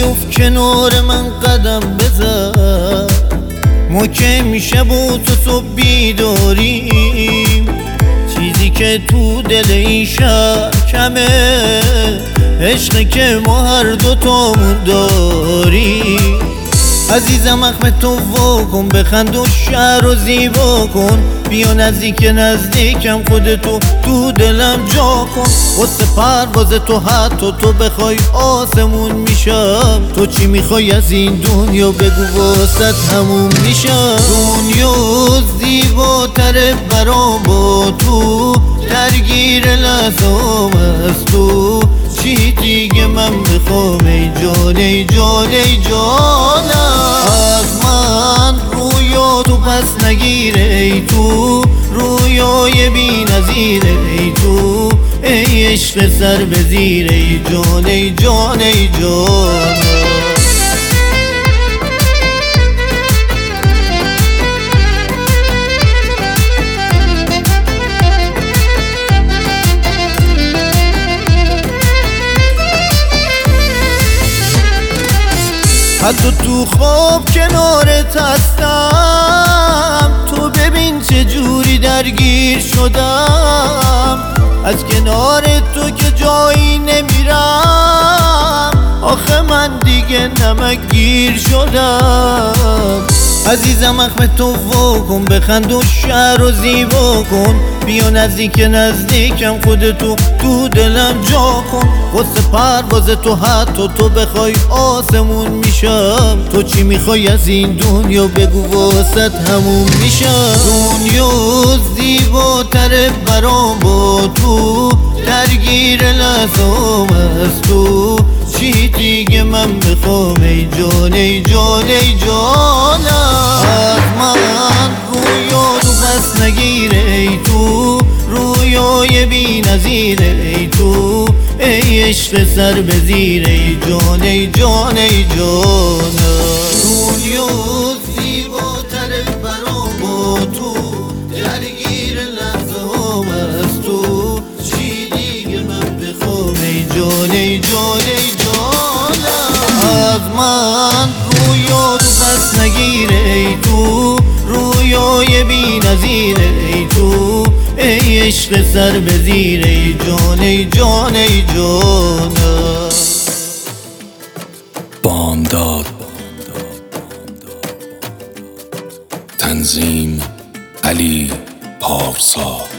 گفت کنار من قدم بزن، ما که میشه با تو صبح بیداریم. چیزی که تو دل این شهر کمه، عشقی که ما هر دوتامون داریم. عزیزم اخم تو واکن، بخند و شهر رو زیبا کن. بیا نزدیکم خودتو تو دلم جا کن. واسه پرواز تو حتی تو بخوای آسمون میشم. تو چی میخوای از این دنیا بگو واسه همون میشم. دنیا زیباتره برام با تو، درگیر لحظام از تو. چی دیگه من بخوام ای جان ای جان ای جانم. از من رویا تو پس نگیره ای تو، رویای بی نظیره ای تو. ای عشق سر به زیر ای جان ای جان ای جانم. حتی تو خواب کنارت هستم، تو ببین چه جوری درگیر شدم. از کنار تو که جایی نمیرم، آخه من دیگه نمکگیر شدم. عزیزم اخم تو واکن، بخند و شهر رو زیبا کن. بیا نزدیکم خودتو تو دلم جا کن. واسه پرواز تو حتی تو بخوای آسمون میشم. تو چی میخوای از این دنیا بگو واسه همون میشم. دنیا زیباتره برام با تو، درگیر لحظام از تو. چی دیگه من بخوام ای جان ای جان ای جانم. از من رویا تو پس نگیره ای تو، رویای بی نظیره ای تو. ای عشق سر به زیر ای جان ای جان ای جانم. دنیا زیباتره برام با تو، درگیر لحظام از تو. چی دیگه من بخوام ای جان ای جان ای جانم. از من رویا تو پس نگیره ای تو، رویای بی نظیره ای تو. ای عشق سر به زیر ای جان ای جان ای جانم. بامداد تنظیم علی پارسا.